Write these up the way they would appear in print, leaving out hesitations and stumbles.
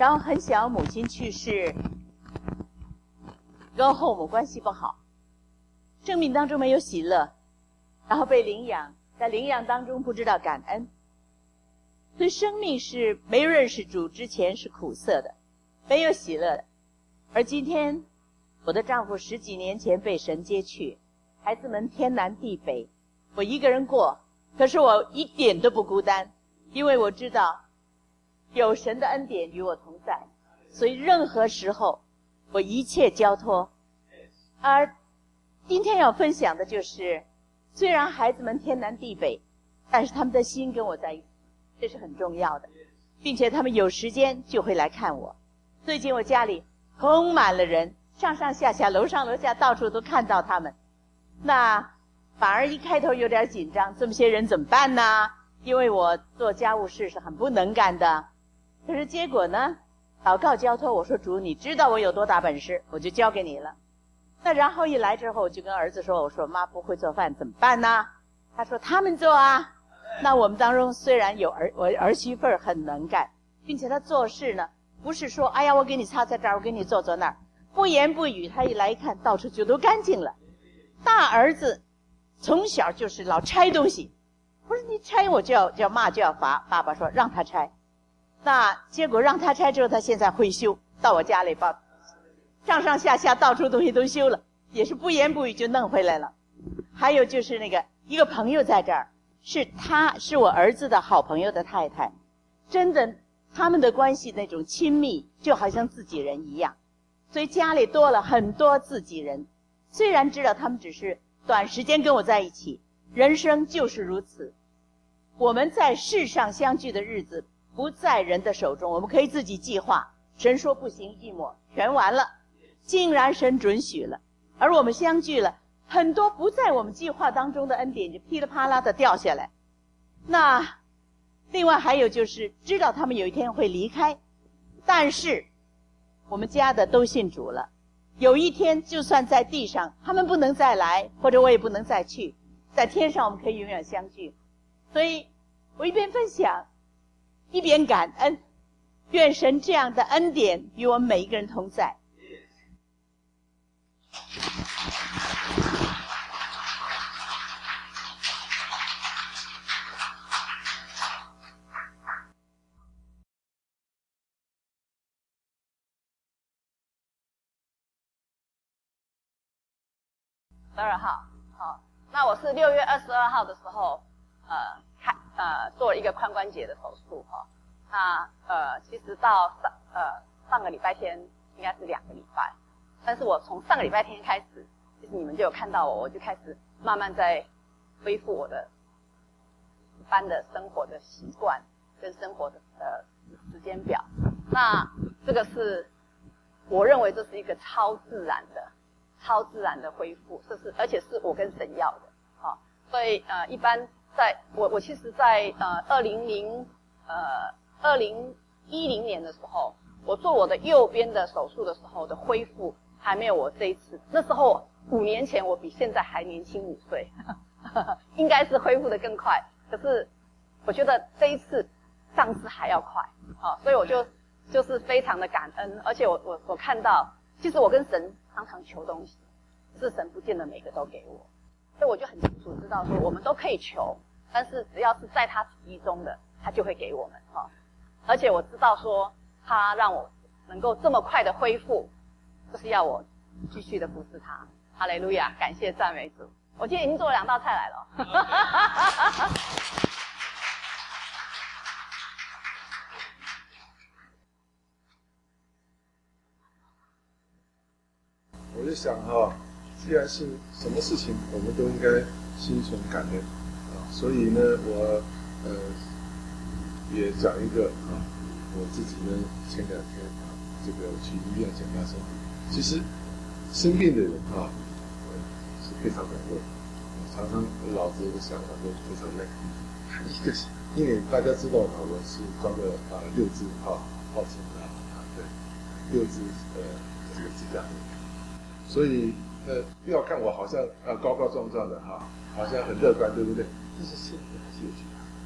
然后很小，母亲去世，跟后母关系不好，生命当中没有喜乐，然后被领养，在领养当中不知道感恩，所以生命是没有认识主之前是苦涩的，没有喜乐的。而今天我的丈夫10几年前被神接去，孩子们天南地北，我一个人过，可是我一点都不孤单，因为我知道有神的恩典与我同在，所以任何时候我一切交托。而今天要分享的就是，虽然孩子们天南地北，但是他们的心跟我在一起，这是很重要的，并且他们有时间就会来看我。最近我家里充满了人，上上下下楼上楼下到处都看到他们，那反而一开头有点紧张，这么些人怎么办呢？因为我做家务事是很不能干的。可是结果呢，祷告交托，我说主，你知道我有多大本事，我就交给你了。那然后一来之后，我就跟儿子说，我说妈不会做饭怎么办呢？他说他们做啊。那我们当中虽然有我儿媳妇很能干，并且他做事呢不是说哎呀我给你擦擦这儿，我给你做做那儿，不言不语，他一来一看到处就都干净了。大儿子从小就是老拆东西，不是你拆我就要骂就要罚，爸爸说让他拆。那结果让他拆之后，他现在会修，到我家里把上上下下到处东西都修了，也是不言不语就弄回来了。还有就是那个一个朋友在这儿，是我儿子的好朋友的太太，真的他们的关系那种亲密就好像自己人一样，所以家里多了很多自己人。虽然知道他们只是短时间跟我在一起，人生就是如此。我们在世上相聚的日子不在人的手中，我们可以自己计划，神说不行一抹全完了，竟然神准许了，而我们相聚了，很多不在我们计划当中的恩典就噼里啪啦的掉下来。那另外还有就是知道他们有一天会离开，但是我们家的都信主了，有一天就算在地上他们不能再来，或者我也不能再去，在天上我们可以永远相聚。所以我一边分享一边感恩，愿神这样的恩典与我们每一个人同在。 12号，好，那我是6月22号的时候，做了一个髋关节的手术哈。那其实到上个礼拜天应该是2个礼拜，但是我从上个礼拜天开始，其实你们就有看到我就开始慢慢在恢复我的一般的生活的习惯跟生活的时间表。那这个是我认为这是一个超自然的恢复，这是而且是我跟神要的，好，所以一般我其实在2010年的时候，我做我的右边的手术的时候的恢复还没有我这一次，那时候5年前我比现在还年轻5岁，应该是恢复的更快，可是我觉得这一次上次还要快，好，所以我就是非常的感恩，而且我看到，其实我跟神常常求东西，是神不见得每个都给我，所以我就很清楚知道说我们都可以求，但是只要是在他旨意中的，他就会给我们哈。而且我知道说他让我能够这么快的恢复，就是要我继续的服侍他。哈利路亚，感谢赞美主。我今天已经做了2道菜来了。 我就想既然是什么事情，我们都应该心存感恩所以呢，我也讲一个我自己呢前2天这个去医院检查身体，其实生病的人是非常难过，常常脑子的想法都非常累。因为大家知道我是装了6支号称对，6支这个支架。所以不要看我好像高高壮壮的好像很乐观，对不对？但是心里还是有惧怕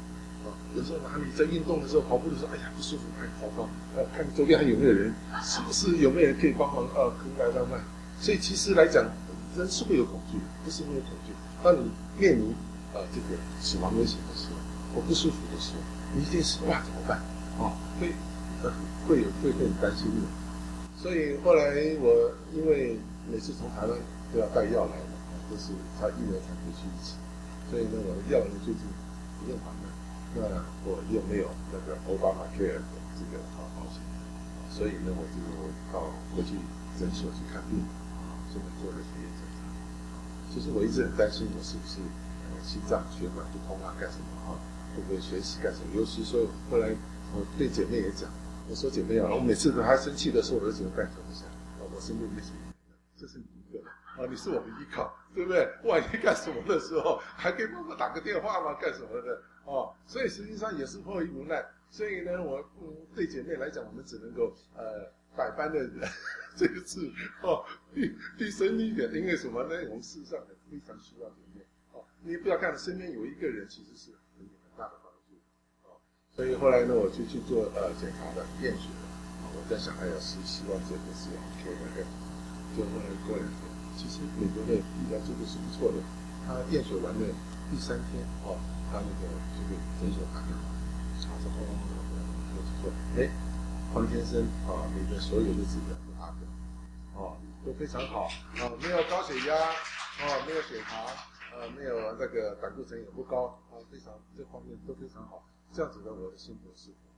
有时候哪里在运动的时候，跑步的时候，哎呀不舒服，哎糟糕，看周边还有没有人，是不是有没有人可以帮忙可以来慢。所以其实来讲，人是会有恐惧的，不是没有恐惧。当你面临这个死亡危险的时候，或不舒服的时候，你一定是哇怎么办？会很担心的。所以后来我因为每次从台湾都要带药来嘛，都是他1年才回去一次，所以呢我的药呢最近不用还了。那我又没有那个Obamacare的这个保险，所以呢我就到国际诊所去看病，现在做了血液检查。其实我一直很担心我是不是心脏血管不通啊，干什么会不会随时干什么？尤其说后来我对姐妹也讲，我说姐妹啊，我每次她生气的时候，我都只能拜托一下，我身边没什么人，这是你一个你是我的依靠，对不对？万一干什么的时候，还可以帮我打个电话嘛，干什么的所以实际上也是迫于无奈。所以呢，我对姐妹来讲，我们只能够百般的这个字递生一点，因为什么呢？我们事实上非常需要姐妹你不要看身边有一个人，其实是很大的帮助所以后来呢，我就去做检查的验血我在想，是希望这个是 OK 的，就后来过2天，其实美国的医疗制度是不错的。他验血完了第3天他那个这个诊所打电话，之后我就说，黄先生你的所有的指标都达标都非常好没有高血压没有血糖没有那个胆固醇也不高非常这方面都非常好。这样子的我的心得是